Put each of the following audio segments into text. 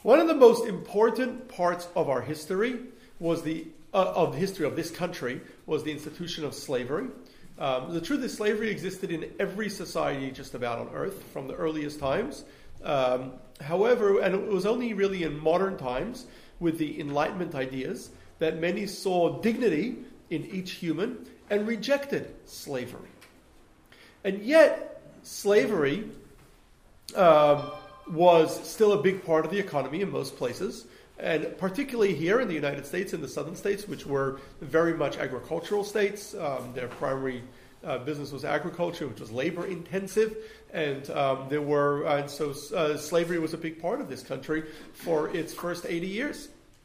One of the most important parts of our history was of the history of this country was the institution of slavery. The truth is, slavery existed in every society just about on earth from the earliest times. However, and it was only really in modern times with the Enlightenment ideas that many saw dignity in each human and rejected slavery. And yet, slavery was still a big part of the economy in most places, and particularly here in the United States, in the southern states, which were very much agricultural states. Their primary business was agriculture, which was labor intensive, and so slavery was a big part of this country for its first 80 years.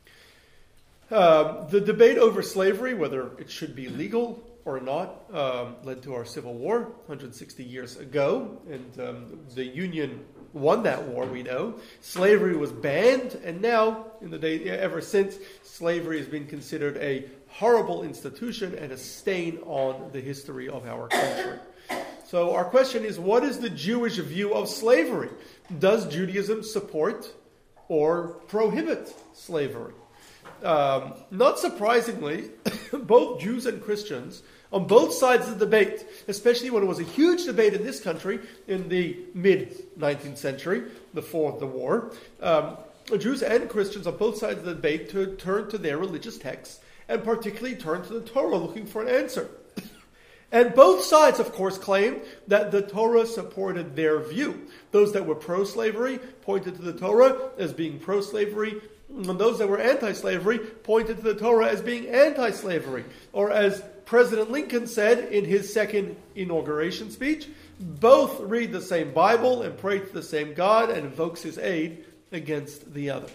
The debate over slavery, whether it should be legal or not, led to our Civil War 160 years ago, and the Union won that war, we know. Slavery was banned, and now, ever since, slavery has been considered a horrible institution and a stain on the history of our country. So our question is, what is the Jewish view of slavery? Does Judaism support or prohibit slavery? Not surprisingly, both Jews and Christians on both sides of the debate, especially when it was a huge debate in this country in the mid-19th century, before the war, Jews and Christians on both sides of the debate turned to their religious texts and particularly turned to the Torah looking for an answer. And both sides, of course, claimed that the Torah supported their view. Those that were pro-slavery pointed to the Torah as being pro-slavery, and those that were anti-slavery pointed to the Torah as being anti-slavery. Or as President Lincoln said in his second inauguration speech, both read the same Bible and pray to the same God and invokes his aid against the other.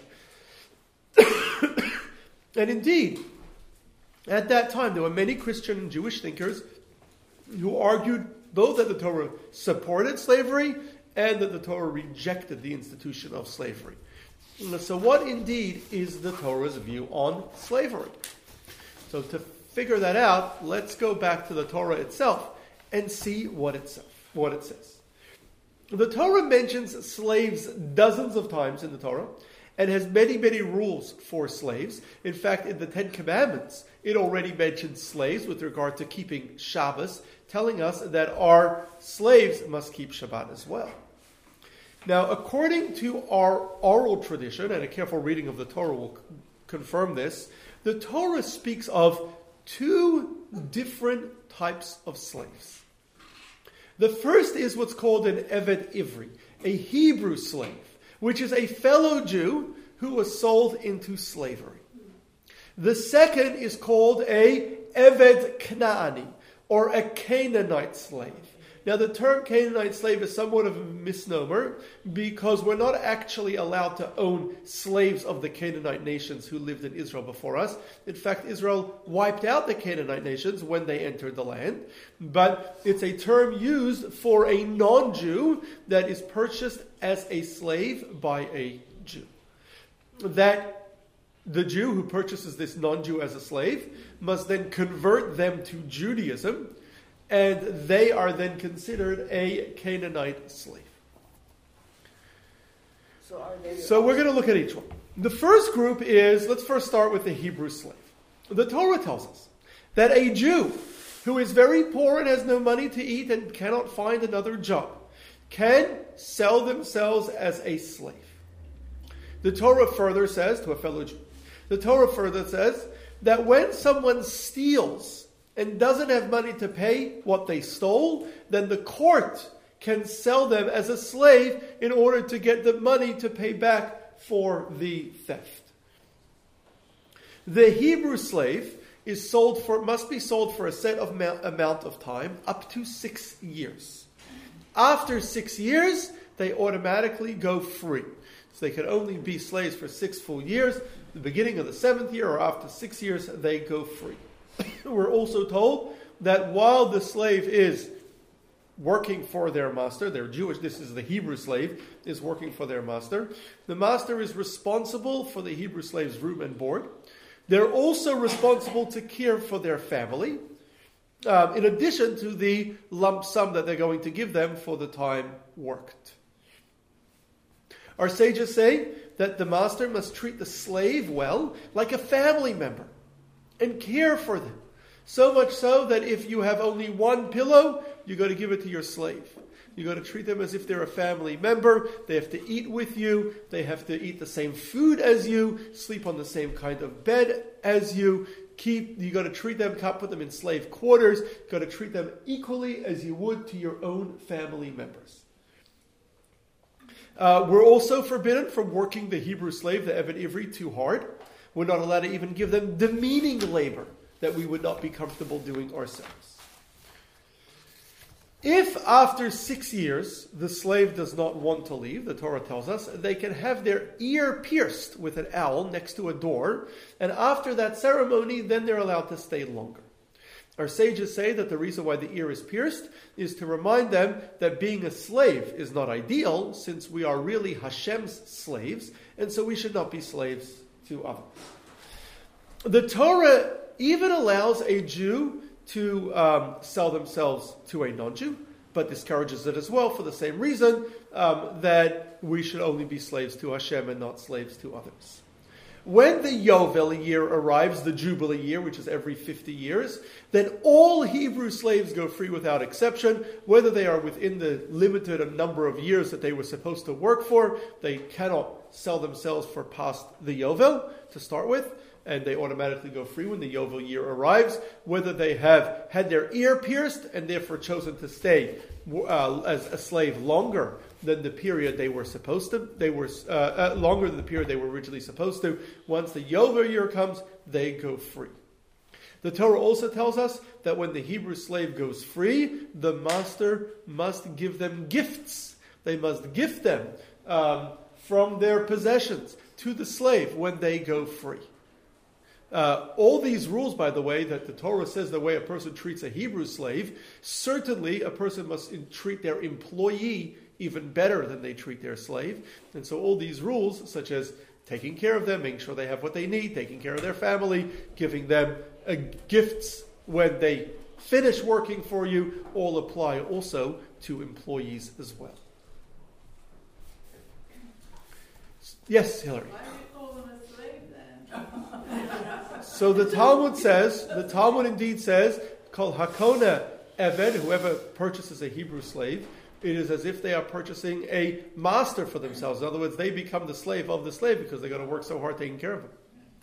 And indeed, at that time, there were many Christian and Jewish thinkers who argued both that the Torah supported slavery and that the Torah rejected the institution of slavery. So what indeed is the Torah's view on slavery? So to figure that out, let's go back to the Torah itself and see what it says. The Torah mentions slaves dozens of times in the Torah and has many, many rules for slaves. In fact, in the Ten Commandments, it already mentions slaves with regard to keeping Shabbos, telling us that our slaves must keep Shabbat as well. Now, according to our oral tradition, and a careful reading of the Torah will confirm this, the Torah speaks of two different types of slaves. The first is what's called an Eved Ivri, a Hebrew slave, which is a fellow Jew who was sold into slavery. The second is called a Eved Knaani, or a Canaanite slave. Now, the term Canaanite slave is somewhat of a misnomer because we're not actually allowed to own slaves of the Canaanite nations who lived in Israel before us. In fact, Israel wiped out the Canaanite nations when they entered the land. But it's a term used for a non-Jew that is purchased as a slave by a Jew. That the Jew who purchases this non-Jew as a slave must then convert them to Judaism, and they are then considered a Canaanite slave. So we're going to look at each one. The first group is, let's first start with the Hebrew slave. The Torah tells us that a Jew who is very poor and has no money to eat and cannot find another job can sell themselves as a slave. The Torah further says, to a fellow Jew, the Torah further says that when someone steals and doesn't have money to pay what they stole, then the court can sell them as a slave in order to get the money to pay back for the theft. The Hebrew slave must be sold for a set of amount of time, up to 6 years. After 6 years, they automatically go free. So they can only be slaves for 6 full years. The beginning of the 7th year or after 6 years, they go free. We're also told that while the slave is working for their master, they're Jewish, this is the Hebrew slave, is working for their master. The master is responsible for the Hebrew slave's room and board. They're also responsible to care for their family, in addition to the lump sum that they're going to give them for the time worked. Our sages say that the master must treat the slave well, like a family member, and care for them. So much so that if you have only one pillow, you got to give it to your slave. You got to treat them as if they're a family member. They have to eat with you. They have to eat the same food as you, sleep on the same kind of bed as you. You got to treat them, can't put them in slave quarters. You got to treat them equally as you would to your own family members. We're also forbidden from working the Hebrew slave, the Eved Ivri, too hard. We're not allowed to even give them demeaning labor that we would not be comfortable doing ourselves. If after 6 years the slave does not want to leave, the Torah tells us, they can have their ear pierced with an awl next to a door, and after that ceremony, then they're allowed to stay longer. Our sages say that the reason why the ear is pierced is to remind them that being a slave is not ideal, since we are really Hashem's slaves, and so we should not be slaves to others. The Torah even allows a Jew to sell themselves to a non-Jew, but discourages it as well for the same reason, that we should only be slaves to Hashem and not slaves to others. When the Yovel year arrives, the Jubilee year, which is every 50 years, then all Hebrew slaves go free without exception, whether they are within the limited number of years that they were supposed to work for. They cannot sell themselves for past the Yovel to start with, and they automatically go free when the Yovel year arrives, whether they have had their ear pierced and therefore chosen to stay as a slave longer than the period they were supposed to. They were longer than the period they were originally supposed to. Once the Yovel year comes, they go free. The Torah also tells us that when the Hebrew slave goes free, the master must give them gifts. They must gift them from their possessions to the slave when they go free. All these rules, by the way, that the Torah says the way a person treats a Hebrew slave, certainly a person must treat their employee even better than they treat their slave. And so all these rules, such as taking care of them, making sure they have what they need, taking care of their family, giving them gifts when they finish working for you, all apply also to employees as well. Yes, Hillary? Why do you call them a slave then? So the Talmud indeed says, Kol Hakona Eved, whoever purchases a Hebrew slave, it is as if they are purchasing a master for themselves. In other words, they become the slave of the slave because they're going to work so hard taking care of him.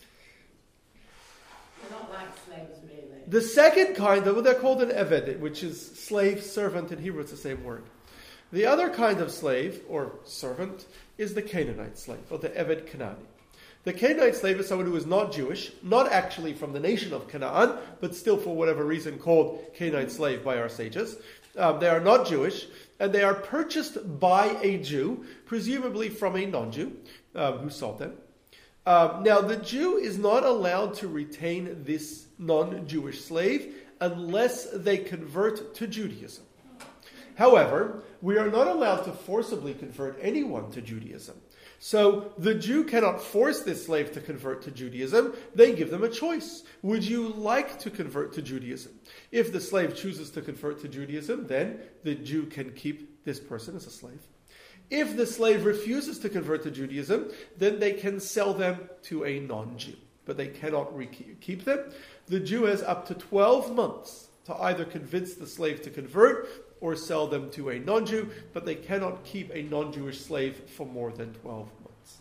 They're not like slaves, really. The second kind, they're called an Eved, which is slave, servant in Hebrew, it's the same word. The other kind of slave, or servant, is the Canaanite slave, or the Eved Kanani. The Canaanite slave is someone who is not Jewish, not actually from the nation of Canaan, but still for whatever reason called Canaanite slave by our sages. They are not Jewish, and they are purchased by a Jew, presumably from a non-Jew, who sold them. Now, the Jew is not allowed to retain this non-Jewish slave unless they convert to Judaism. However, we are not allowed to forcibly convert anyone to Judaism. So the Jew cannot force this slave to convert to Judaism. They give them a choice. Would you like to convert to Judaism? If the slave chooses to convert to Judaism, then the Jew can keep this person as a slave. If the slave refuses to convert to Judaism, then they can sell them to a non-Jew. But they cannot keep them. The Jew has up to 12 months to either convince the slave to convert or sell them to a non-Jew, but they cannot keep a non-Jewish slave for more than 12 months.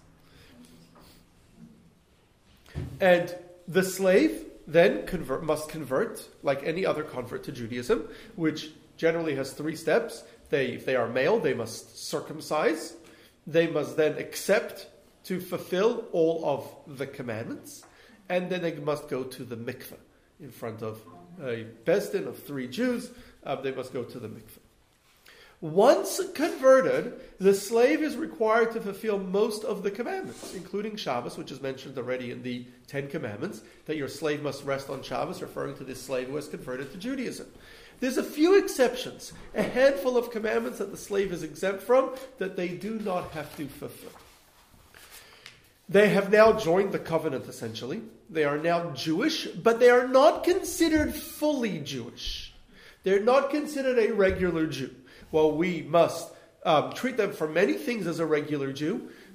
And the slave then must convert, like any other convert to Judaism, which generally has 3 steps. If they are male, they must circumcise. They must then accept to fulfill all of the commandments. And then they must go to the mikveh in front of a beis din of 3 Jews. They must go to the mikveh. Once converted, the slave is required to fulfill most of the commandments, including Shabbos, which is mentioned already in the 10 Commandments, that your slave must rest on Shabbos, referring to this slave who has converted to Judaism. There's a few exceptions, a handful of commandments that the slave is exempt from, that they do not have to fulfill. They have now joined the covenant, essentially. They are now Jewish, but they are not considered fully Jewish. They're not considered a regular Jew. Well, we must treat them for many things as a regular Jew.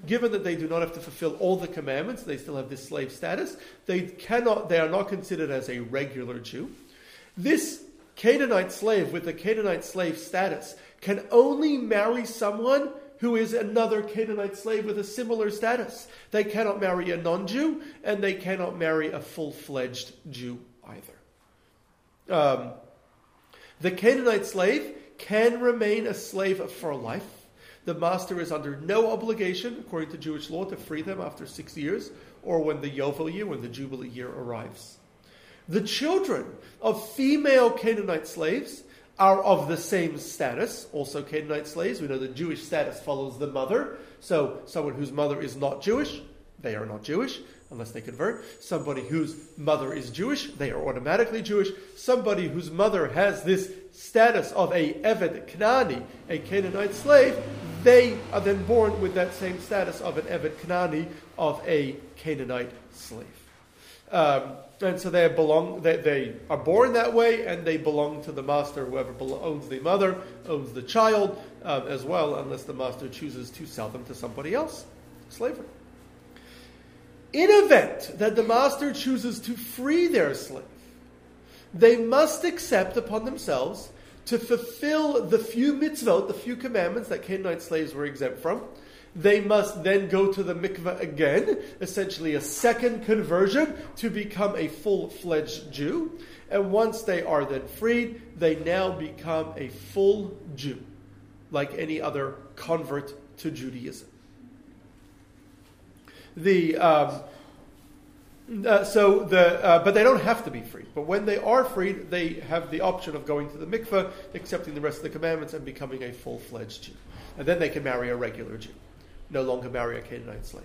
given that they do not have to fulfill all the commandments, they still have this slave status. They are not considered as a regular Jew. This Canaanite slave with the Canaanite slave status can only marry someone who is another Canaanite slave with a similar status. They cannot marry a non-Jew, and they cannot marry a full-fledged Jew either. The Canaanite slave can remain a slave for life. The master is under no obligation, according to Jewish law, to free them after 6 years, or when the Yovel year, when the Jubilee year arrives. The children of female Canaanite slaves are of the same status, also Canaanite slaves. We know the Jewish status follows the mother. So someone whose mother is not Jewish, they are not Jewish, unless they convert. Somebody whose mother is Jewish, they are automatically Jewish. Somebody whose mother has this status of a Eved Knani, a Canaanite slave, they are then born with that same status of an Eved Knani, of a Canaanite slave. And so they are born that way, and they belong to the master. Whoever owns the mother owns the child as well, unless the master chooses to sell them to somebody else. Slavery. In event that the master chooses to free their slave, they must accept upon themselves to fulfill the few mitzvot, the few commandments that Canaanite slaves were exempt from. They must then go to the mikveh again, essentially a second conversion to become a full-fledged Jew. And once they are then freed, they now become a full Jew, like any other convert to Judaism. But they don't have to be freed. But when they are freed, they have the option of going to the mikveh, accepting the rest of the commandments, and becoming a full-fledged Jew. And then they can marry a regular Jew. No longer marry a Canaanite slave.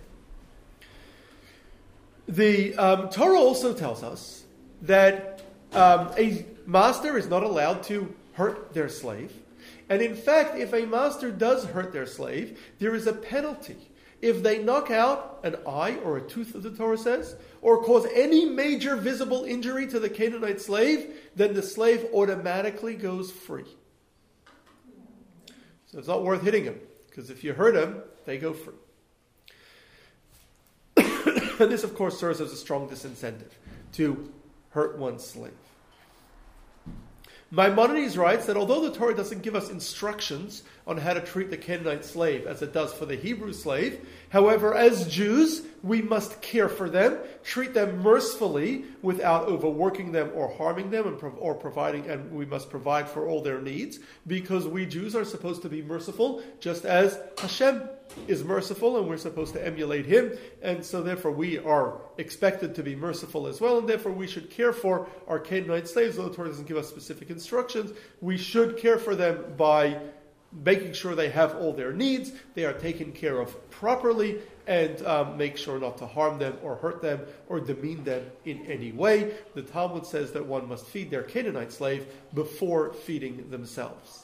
The Torah also tells us that a master is not allowed to hurt their slave. And in fact, if a master does hurt their slave, there is a penalty. If they knock out an eye or a tooth, as the Torah says, or cause any major visible injury to the Canaanite slave, then the slave automatically goes free. So it's not worth hitting him, because if you hurt him, they go free. And this, of course, serves as a strong disincentive to hurt one's slave. Maimonides writes that although the Torah doesn't give us instructions on how to treat the Canaanite slave as it does for the Hebrew slave, however, as Jews, we must care for them, treat them mercifully without overworking them or harming them, and we must provide for all their needs, because we Jews are supposed to be merciful, just as Hashem is merciful, and we're supposed to emulate Him, and so therefore we are expected to be merciful as well, and therefore we should care for our Canaanite slaves. Though the Torah doesn't give us specific instructions, we should care for them by making sure they have all their needs, they are taken care of properly, and make sure not to harm them or hurt them or demean them in any way. The Talmud says that one must feed their Canaanite slave before feeding themselves.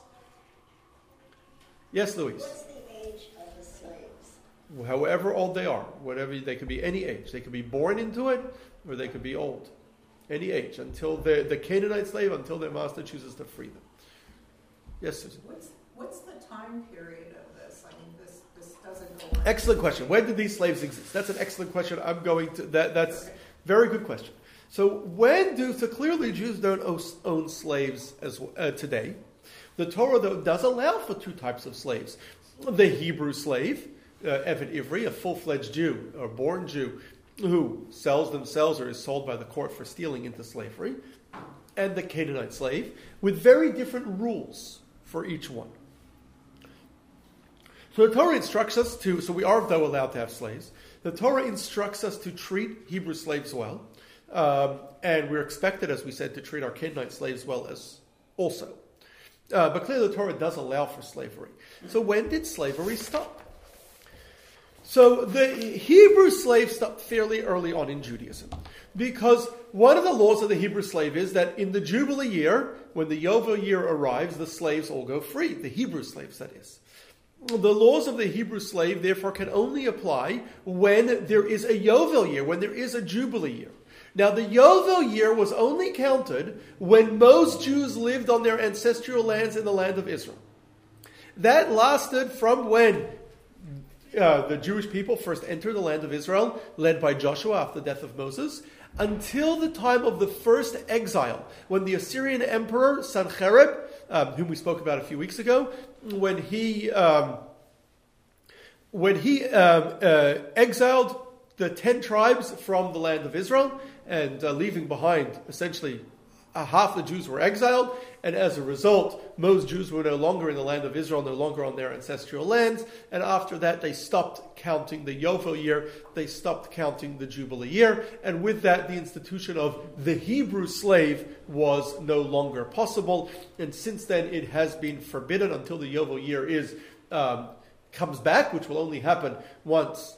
Yes, Louise? What's the age of the slaves? However old they are, whatever, they could be any age. They could be born into it, or they could be old. Any age, until the Canaanite slave, until their master chooses to free them. Yes, Susan? What's the time period of this? I mean, this doesn't go on. Excellent question. When did these slaves exist? That's an excellent question. That's very good question. So clearly Jews don't own slaves today. The Torah, though, does allow for two types of slaves. The Hebrew slave, Eved Ivri, a full-fledged Jew, or born Jew, who sells themselves or is sold by the court for stealing into slavery, and the Canaanite slave, with very different rules for each one. So the Torah instructs us so we are, though, allowed to have slaves. The Torah instructs us to treat Hebrew slaves well, and we're expected, as we said, to treat our Canaanite slaves well as also. But clearly the Torah does allow for slavery. So when did slavery stop? So the Hebrew slave stopped fairly early on in Judaism, because one of the laws of the Hebrew slave is that in the Jubilee year, when the Yovel year arrives, the slaves all go free, the Hebrew slaves, that is. The laws of the Hebrew slave, therefore, can only apply when there is a Yovel year, when there is a Jubilee year. Now, the Yovel year was only counted when most Jews lived on their ancestral lands in the land of Israel. That lasted from when the Jewish people first entered the land of Israel, led by Joshua after the death of Moses, until the time of the first exile, when the Assyrian emperor Sanherib, whom we spoke about a few weeks ago, when he exiled the 10 tribes from the land of Israel, and leaving behind essentially half the Jews were exiled, and as a result, most Jews were no longer in the land of Israel, no longer on their ancestral lands, and after that they stopped counting the Yovel year, they stopped counting the Jubilee year, and with that the institution of the Hebrew slave was no longer possible, and since then it has been forbidden until the Yovel year comes back, which will only happen once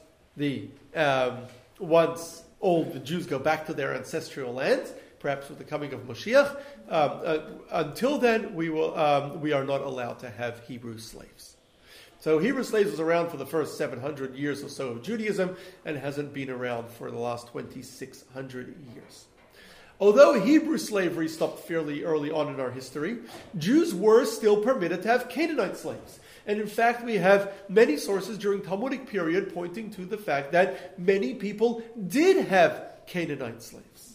all the Jews go back to their ancestral lands, perhaps with the coming of Moshiach. Until then, we are not allowed to have Hebrew slaves. So Hebrew slaves was around for the first 700 years or so of Judaism and hasn't been around for the last 2,600 years. Although Hebrew slavery stopped fairly early on in our history, Jews were still permitted to have Canaanite slaves. And in fact, we have many sources during Talmudic period pointing to the fact that many people did have Canaanite slaves.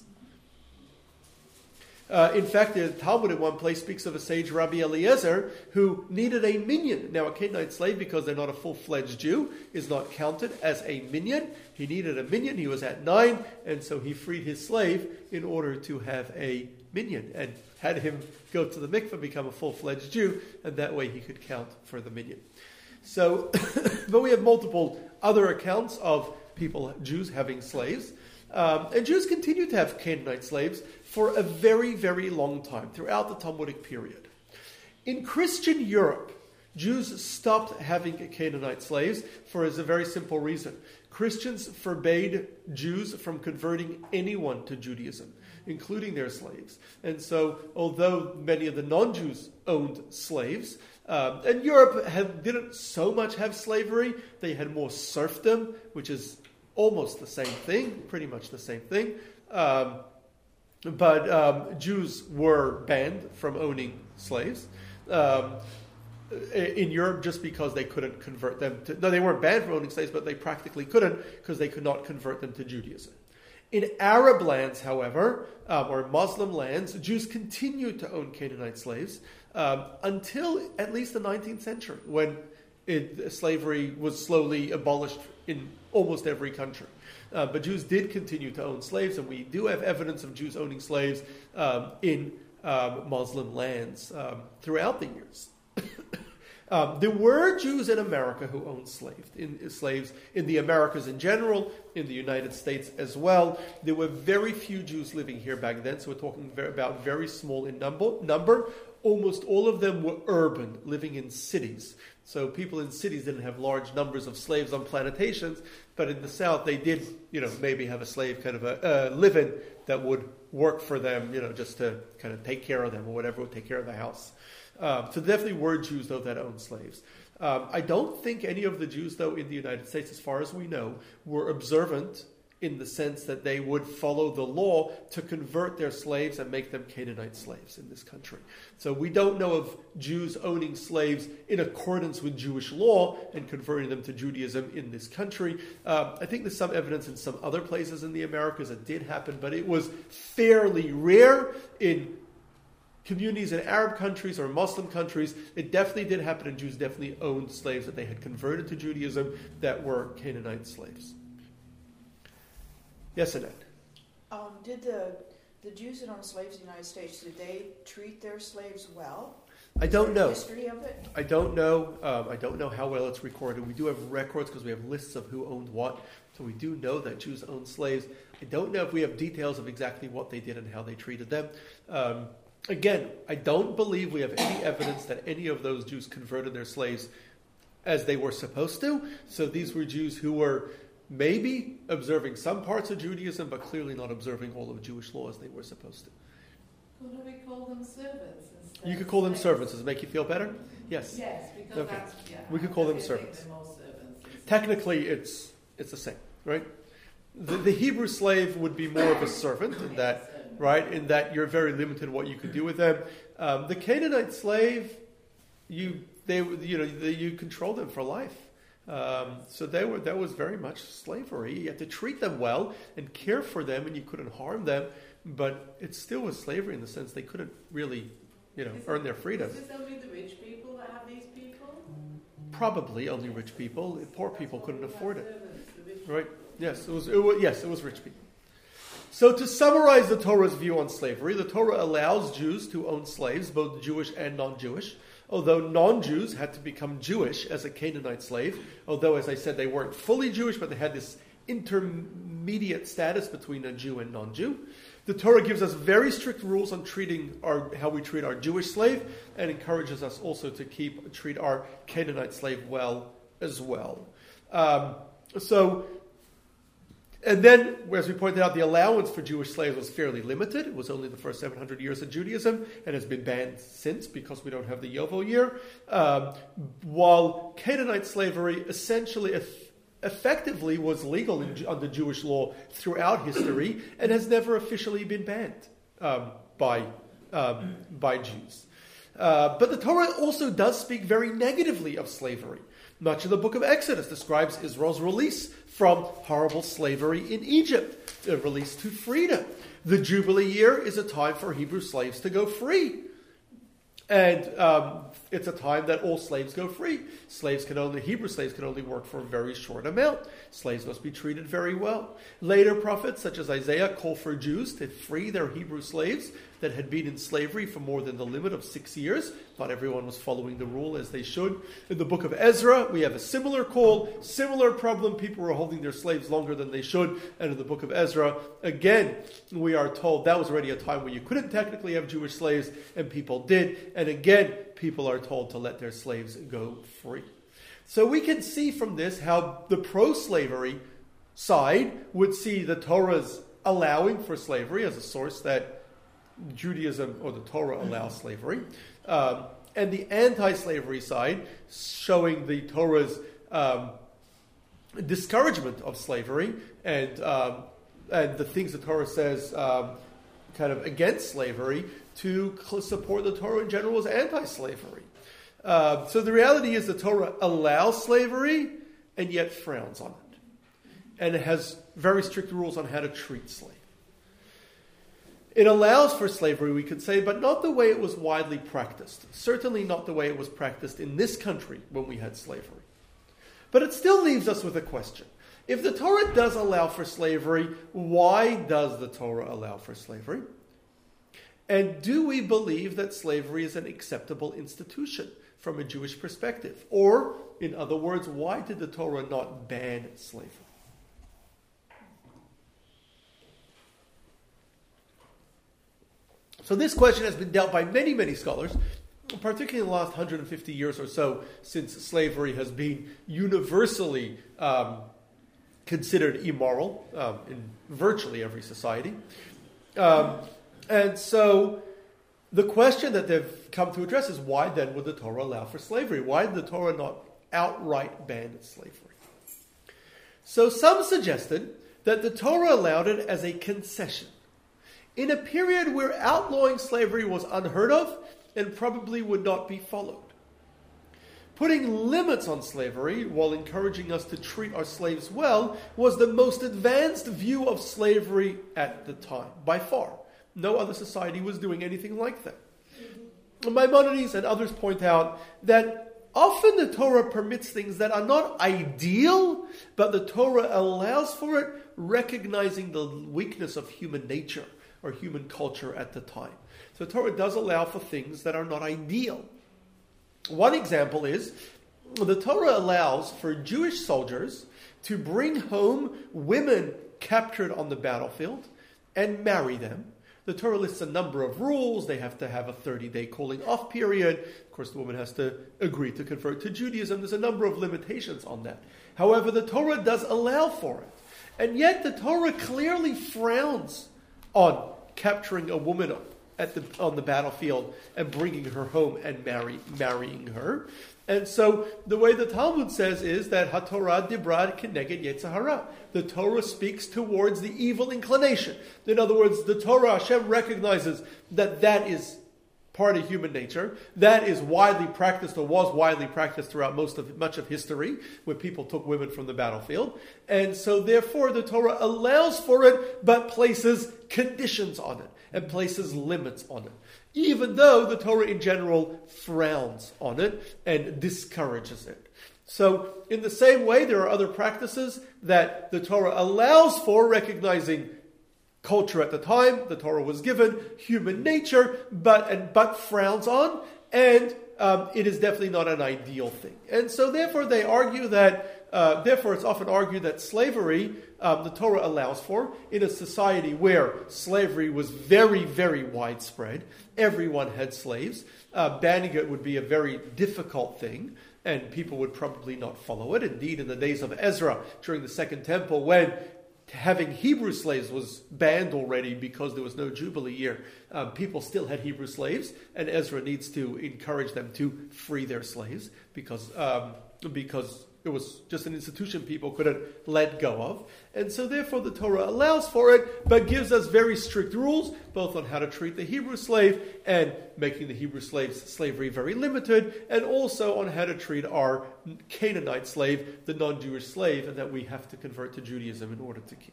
In fact, the Talmud in one place speaks of a sage, Rabbi Eliezer, who needed a minyan. Now, a Canaanite slave, because they're not a full-fledged Jew, is not counted as a minyan. He needed a minyan. He was at 9, and so he freed his slave in order to have a minyan, and had him go to the mikveh, become a full-fledged Jew, and that way he could count for the minyan. So, but we have multiple other accounts of people, Jews, having slaves. And Jews continued to have Canaanite slaves for a very, very long time, throughout the Talmudic period. In Christian Europe, Jews stopped having Canaanite slaves for a very simple reason. Christians forbade Jews from converting anyone to Judaism, including their slaves. And so, although many of the non-Jews owned slaves, and Europe didn't so much have slavery, they had more serfdom, which is almost the same thing, pretty much the same thing. But Jews were banned from owning slaves in Europe just because they couldn't convert them to... No, they weren't banned from owning slaves, but they practically couldn't because they could not convert them to Judaism. In Arab lands, however, or Muslim lands, Jews continued to own Canaanite slaves until at least the 19th century, when slavery was slowly abolished in almost every country. But Jews did continue to own slaves, and we do have evidence of Jews owning slaves in Muslim lands throughout the years. There were Jews in America who owned slaves in the Americas in general, in the United States as well. There were very few Jews living here back then, so we're talking about very small in number. Almost all of them were urban, living in cities. So people in cities didn't have large numbers of slaves on plantations, but in the South they did, maybe have a slave kind of a live-in that would work for them, just to kind of take care of them or whatever, would take care of the house. So definitely were Jews, though, that owned slaves. I don't think any of the Jews, though, in the United States, as far as we know, were observant in the sense that they would follow the law to convert their slaves and make them Canaanite slaves in this country. So we don't know of Jews owning slaves in accordance with Jewish law and converting them to Judaism in this country. I think there's some evidence in some other places in the Americas it did happen, but it was fairly rare in communities in Arab countries or Muslim countries. It definitely did happen, and Jews definitely owned slaves that they had converted to Judaism that were Canaanite slaves. Yes, Annette? Did the Jews that owned slaves in the United States, did they treat their slaves well? I don't know. History of it? I don't know. I don't know how well it's recorded. We do have records because we have lists of who owned what. So we do know that Jews owned slaves. I don't know if we have details of exactly what they did and how they treated them. Again, I don't believe we have any evidence that any of those Jews converted their slaves as they were supposed to. So these were Jews who were maybe observing some parts of Judaism, but clearly not observing all of Jewish law as they were supposed to. Could we call them servants instead? You could call them servants. Does it make you feel better? Yes. Yes, because Okay. that's... Yeah, we could call them servants. servants. Technically, it's the same, right? The Hebrew slave would be more of a servant in that, right? In that you're very limited what you could do with them. The Canaanite slave, you control them for life. So that was very much slavery. You had to treat them well and care for them, and you couldn't harm them. But it still was slavery in the sense they couldn't really, earn their freedom. Is this only the rich people that have these people? Probably only rich people. Poor people couldn't afford it. Servants, the rich Right? Yes, it was rich people. So to summarize the Torah's view on slavery, the Torah allows Jews to own slaves, both Jewish and non-Jewish, although non-Jews had to become Jewish as a Canaanite slave, although, as I said, they weren't fully Jewish, but they had this intermediate status between a Jew and non-Jew. The Torah gives us very strict rules on how we treat our Jewish slave, and encourages us also to treat our Canaanite slave well as well. And then, as we pointed out, the allowance for Jewish slaves was fairly limited. It was only the first 700 years of Judaism and has been banned since because we don't have the Yovel year. While Canaanite slavery essentially, effectively was legal under Jewish law throughout history and has never officially been banned by Jews. But the Torah also does speak very negatively of slavery. Much of the book of Exodus describes Israel's release from horrible slavery in Egypt, a release to freedom. The Jubilee year is a time for Hebrew slaves to go free. And it's a time that all slaves go free. Hebrew slaves can only work for a very short amount. Slaves must be treated very well. Later prophets, such as Isaiah, call for Jews to free their Hebrew slaves that had been in slavery for more than the limit of 6 years. Not everyone was following the rule as they should. In the book of Ezra, we have a similar call, similar problem. People were holding their slaves longer than they should. And in the book of Ezra, again, we are told that was already a time when you couldn't technically have Jewish slaves, and people did. And again, people are told to let their slaves go free. So we can see from this how the pro-slavery side would see the Torah's allowing for slavery as a source that Judaism or the Torah allows slavery, and the anti-slavery side showing the Torah's discouragement of slavery and the things the Torah says kind of against slavery to support the Torah in general as anti-slavery. So the reality is the Torah allows slavery and yet frowns on it, and it has very strict rules on how to treat slaves. It allows for slavery, we could say, but not the way it was widely practiced. Certainly not the way it was practiced in this country when we had slavery. But it still leaves us with a question. If the Torah does allow for slavery, why does the Torah allow for slavery? And do we believe that slavery is an acceptable institution from a Jewish perspective? Or, in other words, why did the Torah not ban slavery? So this question has been dealt by many, many scholars, particularly in the last 150 years or so, since slavery has been universally considered immoral in virtually every society. And so the question that they've come to address is, why then would the Torah allow for slavery? Why did the Torah not outright ban slavery? So some suggested that the Torah allowed it as a concession in a period where outlawing slavery was unheard of and probably would not be followed. Putting limits on slavery while encouraging us to treat our slaves well was the most advanced view of slavery at the time, by far. No other society was doing anything like that. Maimonides and others point out that often the Torah permits things that are not ideal, but the Torah allows for it, recognizing the weakness of human nature or human culture at the time. So the Torah does allow for things that are not ideal. One example is the Torah allows for Jewish soldiers to bring home women captured on the battlefield and marry them. The Torah lists a number of rules. They have to have a 30-day cooling off period. Of course, the woman has to agree to convert to Judaism. There's a number of limitations on that. However, the Torah does allow for it. And yet the Torah clearly frowns on capturing a woman on the battlefield and bringing her home and marrying her. And so the way the Talmud says is that HaTorah dibra keneged yetzer hara. The Torah speaks towards the evil inclination. In other words, the Torah, Hashem recognizes that is part of human nature. That is widely practiced, or was widely practiced throughout much of history, when people took women from the battlefield. And so therefore the Torah allows for it, but places conditions on it and places limits on it, even though the Torah in general frowns on it and discourages it. So in the same way, there are other practices that the Torah allows for, recognizing culture at the time the Torah was given, human nature, but frowns on, and it is definitely not an ideal thing. And so therefore they argue that, therefore it's often argued that slavery, the Torah allows for, in a society where slavery was very, very widespread. Everyone had slaves. Banning it would be a very difficult thing, and people would probably not follow it. Indeed, in the days of Ezra, during the Second Temple, when having Hebrew slaves was banned already because there was no Jubilee year, people still had Hebrew slaves, and Ezra needs to encourage them to free their slaves because it was just an institution people couldn't let go of. And so therefore the Torah allows for it, but gives us very strict rules, both on how to treat the Hebrew slave and making the Hebrew slavery very limited, and also on how to treat our Canaanite slave, the non-Jewish slave, and that we have to convert to Judaism in order to keep.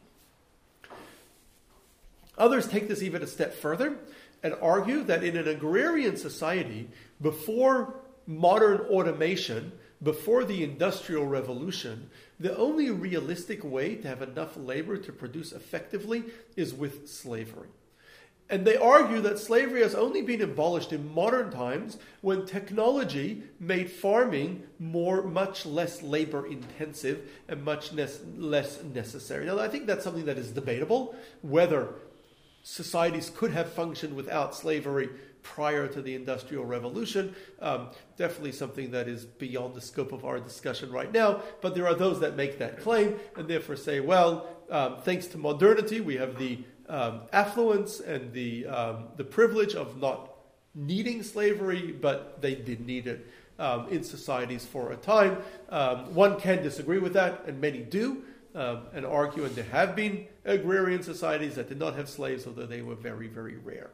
Others take this even a step further and argue that in an agrarian society, before modern automation, before the Industrial Revolution, the only realistic way to have enough labor to produce effectively is with slavery. And they argue that slavery has only been abolished in modern times when technology made farming much less labor intensive and much less necessary. Now, I think that's something that is debatable, whether societies could have functioned without slavery prior to the Industrial Revolution. Definitely something that is beyond the scope of our discussion right now, but there are those that make that claim and therefore say, well, thanks to modernity, we have the affluence and the privilege of not needing slavery, but they did need it in societies for a time. One can disagree with that, and many do, and argue, and there have been agrarian societies that did not have slaves, although they were very, very rare.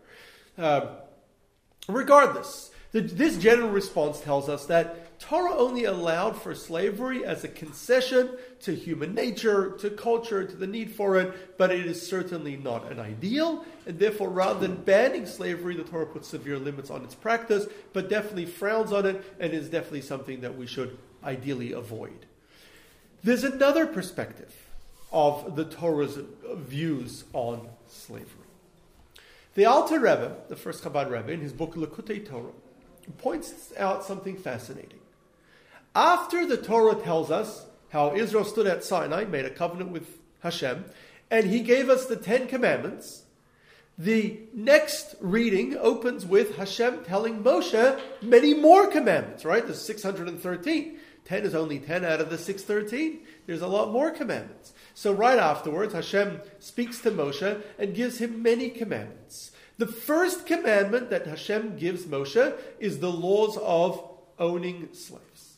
Regardless, this general response tells us that Torah only allowed for slavery as a concession to human nature, to culture, to the need for it, but it is certainly not an ideal, and therefore rather than banning slavery, the Torah puts severe limits on its practice, but definitely frowns on it, and is definitely something that we should ideally avoid. There's another perspective of the Torah's views on slavery. The Alter Rebbe, the first Chabad Rebbe, in his book Likutei Torah, points out something fascinating. After the Torah tells us how Israel stood at Sinai, made a covenant with Hashem, and he gave us the 10 Commandments, the next reading opens with Hashem telling Moshe many more commandments, right? There's 613. 10 is only 10 out of the 613. There's a lot more commandments. So right afterwards, Hashem speaks to Moshe and gives him many commandments. The first commandment that Hashem gives Moshe is the laws of owning slaves.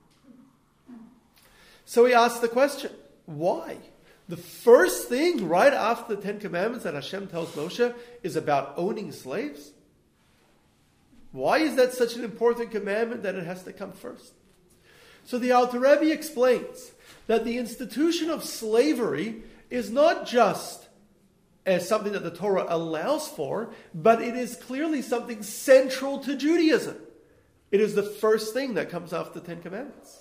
So he asks the question, why? The first thing right after the 10 Commandments that Hashem tells Moshe is about owning slaves? Why is that such an important commandment that it has to come first? So the Alter Rebbe explains that the institution of slavery is not just as something that the Torah allows for, but it is clearly something central to Judaism. It is the first thing that comes after the 10 Commandments.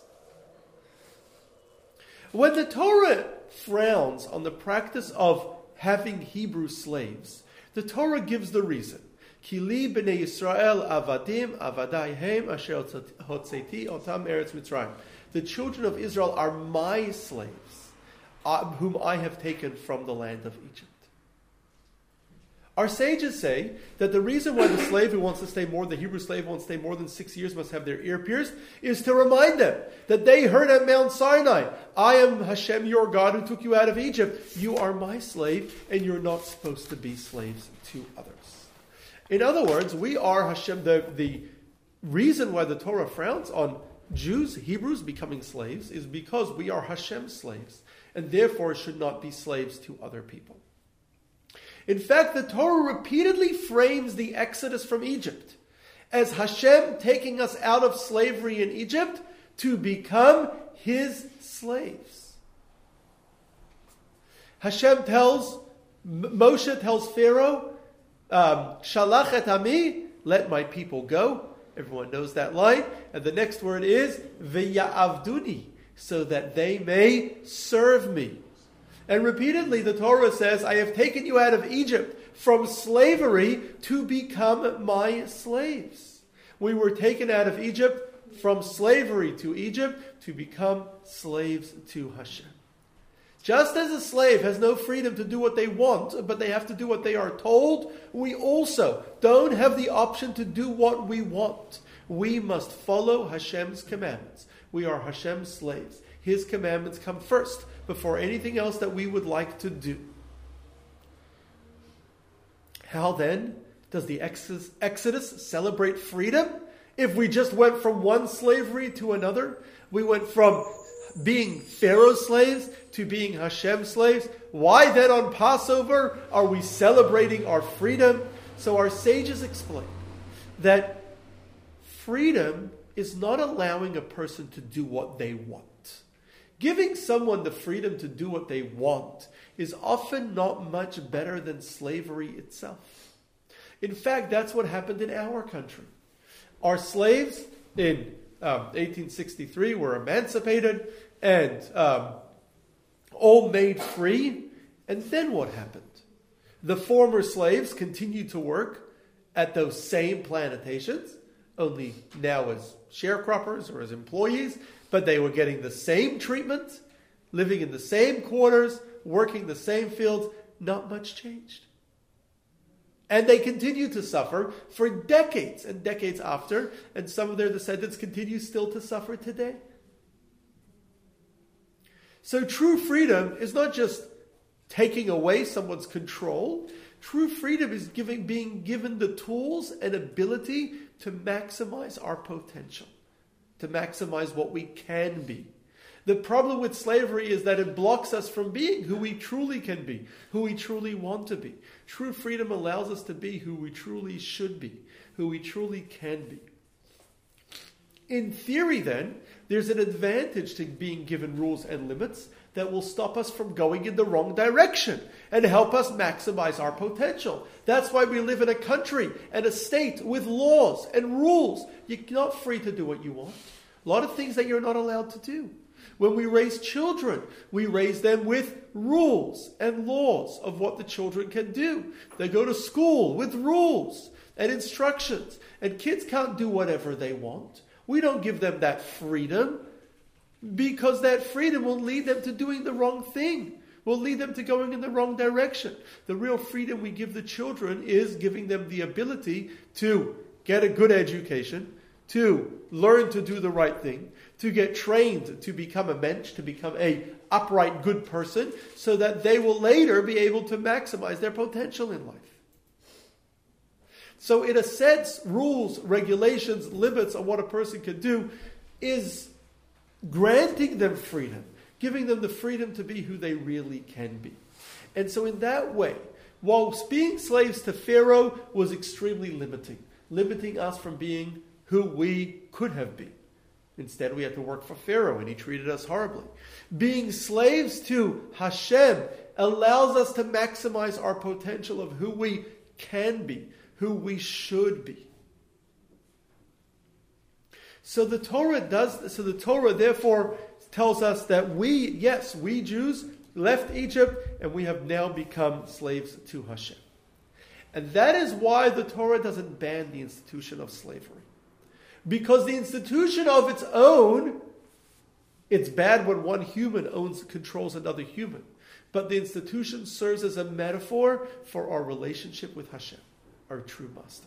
When the Torah frowns on the practice of having Hebrew slaves, the Torah gives the reason. Ki li b'nei Yisrael avadim avadaihem asher hotzeti otam eretz Mitzrayim. The children of Israel are my slaves, whom I have taken from the land of Egypt. Our sages say that the reason why the slave who wants to stay more, the Hebrew slave who wants to stay more than 6 years must have their ear pierced, is to remind them that they heard at Mount Sinai, I am Hashem your God who took you out of Egypt. You are my slave and you're not supposed to be slaves to others. In other words, we are Hashem. The reason why the Torah frowns on Jews, Hebrews becoming slaves is because we are Hashem's slaves and therefore should not be slaves to other people. In fact, the Torah repeatedly frames the exodus from Egypt as Hashem taking us out of slavery in Egypt to become His slaves. Moshe tells Pharaoh, Shalach et ami, let my people go. Everyone knows that line. And the next word is v'ya'avduni, so that they may serve me. And repeatedly the Torah says, I have taken you out of Egypt from slavery to become my slaves. We were taken out of Egypt from slavery to Egypt to become slaves to Hashem. Just as a slave has no freedom to do what they want, but they have to do what they are told, we also don't have the option to do what we want. We must follow Hashem's commandments. We are Hashem's slaves. His commandments come first, before anything else that we would like to do. How then does the Exodus celebrate freedom? If we just went from one slavery to another, we went from being Pharaoh's slaves to being Hashem's slaves. Why then on Passover are we celebrating our freedom? So our sages explain that freedom is not allowing a person to do what they want. Giving someone the freedom to do what they want is often not much better than slavery itself. In fact, that's what happened in our country. Our slaves in 1863 were emancipated and all made free. And then what happened? The former slaves continued to work at those same plantations, only now as sharecroppers or as employees, but they were getting the same treatment, living in the same quarters, working the same fields. Not much changed. And they continue to suffer for decades and decades after, and some of their descendants continue still to suffer today. So true freedom is not just taking away someone's control. True freedom is being given the tools and ability to maximize our potential, to maximize what we can be. The problem with slavery is that it blocks us from being who we truly can be, who we truly want to be. True freedom allows us to be who we truly should be, who we truly can be. In theory, then, there's an advantage to being given rules and limits that will stop us from going in the wrong direction and help us maximize our potential. That's why we live in a country and a state with laws and rules. You're not free to do what you want. A lot of things that you're not allowed to do. When we raise children, we raise them with rules and laws of what the children can do. They go to school with rules and instructions, and kids can't do whatever they want. We don't give them that freedom, because that freedom will lead them to doing the wrong thing, will lead them to going in the wrong direction. The real freedom we give the children is giving them the ability to get a good education, to learn to do the right thing, to get trained to become a mensch, to become a upright, good person, so that they will later be able to maximize their potential in life. So in a sense, rules, regulations, limits on what a person can do is granting them freedom, giving them the freedom to be who they really can be. And so in that way, while being slaves to Pharaoh was extremely limiting us from being who we could have been. Instead, we had to work for Pharaoh, and he treated us horribly. Being slaves to Hashem allows us to maximize our potential of who we can be, who we should be. So the Torah therefore tells us that we Jews left Egypt, and we have now become slaves to Hashem. And that is why the Torah doesn't ban the institution of slavery. Because the institution of its own, it's bad when one human controls another human. But the institution serves as a metaphor for our relationship with Hashem, our true master.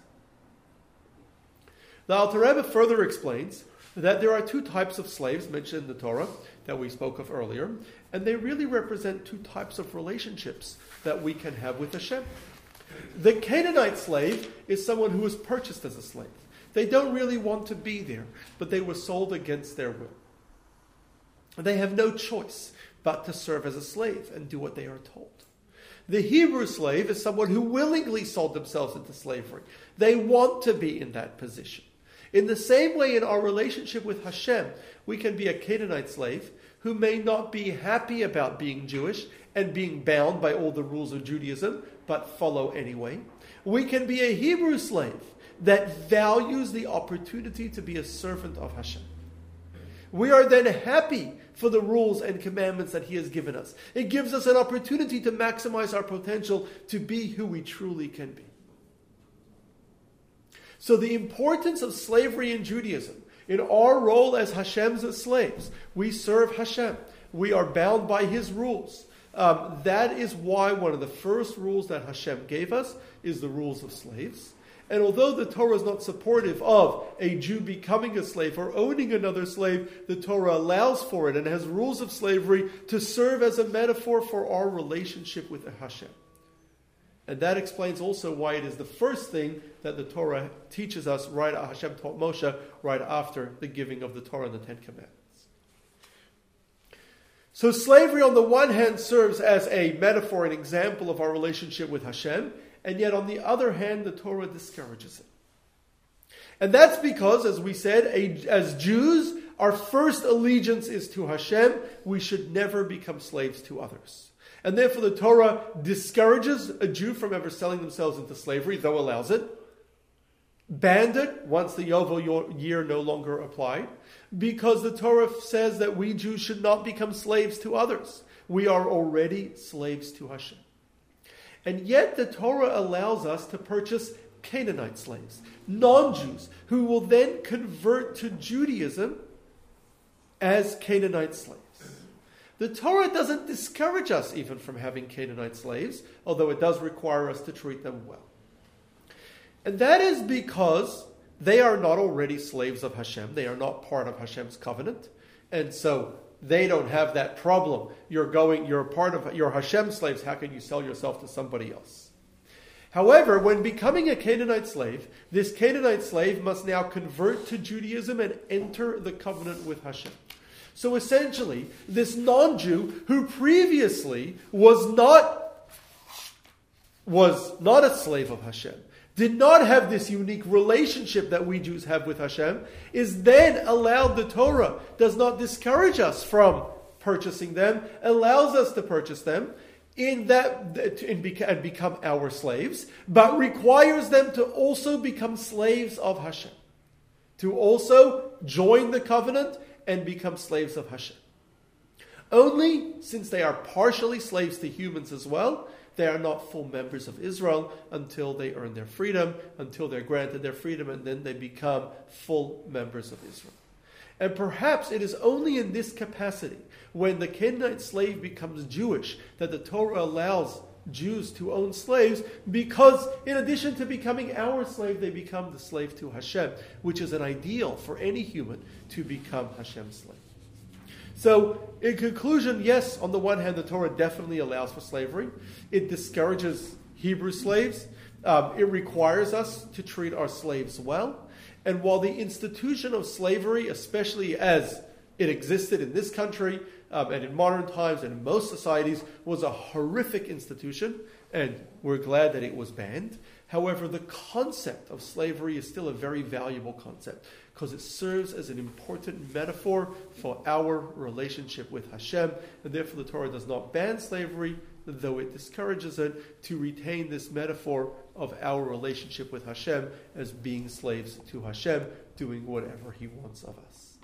The Alter Rebbe further explains that there are two types of slaves mentioned in the Torah that we spoke of earlier, and they really represent two types of relationships that we can have with Hashem. The Canaanite slave is someone who was purchased as a slave. They don't really want to be there, but they were sold against their will. They have no choice but to serve as a slave and do what they are told. The Hebrew slave is someone who willingly sold themselves into slavery. They want to be in that position. In the same way, in our relationship with Hashem, we can be a Canaanite slave who may not be happy about being Jewish and being bound by all the rules of Judaism, but follow anyway. We can be a Hebrew slave that values the opportunity to be a servant of Hashem. We are then happy for the rules and commandments that He has given us. It gives us an opportunity to maximize our potential to be who we truly can be. So the importance of slavery in Judaism, in our role as Hashem's slaves, we serve Hashem. We are bound by His rules. That is why one of the first rules that Hashem gave us is the rules of slaves. And although the Torah is not supportive of a Jew becoming a slave or owning another slave, the Torah allows for it and has rules of slavery to serve as a metaphor for our relationship with Hashem. And that explains also why it is the first thing that the Torah teaches us, Hashem taught Moshe right after the giving of the Torah and the Ten Commandments. So slavery on the one hand serves as a metaphor, an example of our relationship with Hashem, and yet on the other hand, the Torah discourages it. And that's because, as we said, as Jews, our first allegiance is to Hashem. We should never become slaves to others. And therefore the Torah discourages a Jew from ever selling themselves into slavery, though allows it. Banned it once the Yovel year no longer applied, because the Torah says that we Jews should not become slaves to others. We are already slaves to Hashem. And yet the Torah allows us to purchase Canaanite slaves, non-Jews, who will then convert to Judaism as Canaanite slaves. The Torah doesn't discourage us even from having Canaanite slaves, although it does require us to treat them well. And that is because they are not already slaves of Hashem. They are not part of Hashem's covenant. And so they don't have that problem. You're Hashem slaves. How can you sell yourself to somebody else? However, when becoming a Canaanite slave, this Canaanite slave must now convert to Judaism and enter the covenant with Hashem. So essentially, this non-Jew who previously was not a slave of Hashem, did not have this unique relationship that we Jews have with Hashem, is then allowed, the Torah does not discourage us from purchasing them, allows us to purchase them and become our slaves, but requires them to also become slaves of Hashem, to also join the covenant and become slaves of Hashem. Only since they are partially slaves to humans as well, they are not full members of Israel until they earn their freedom, until they're granted their freedom, and then they become full members of Israel. And perhaps it is only in this capacity, when the Canaanite slave becomes Jewish, that the Torah allows Jews to own slaves, because in addition to becoming our slave, they become the slave to Hashem, which is an ideal for any human to become Hashem's slave. So, in conclusion, yes, on the one hand, the Torah definitely allows for slavery. It discourages Hebrew slaves. It requires us to treat our slaves well. And while the institution of slavery, especially as it existed in this country and in modern times and in most societies, was a horrific institution, and we're glad that it was banned. However, the concept of slavery is still a very valuable concept, because it serves as an important metaphor for our relationship with Hashem, and therefore the Torah does not ban slavery, though it discourages it, to retain this metaphor of our relationship with Hashem as being slaves to Hashem, doing whatever He wants of us.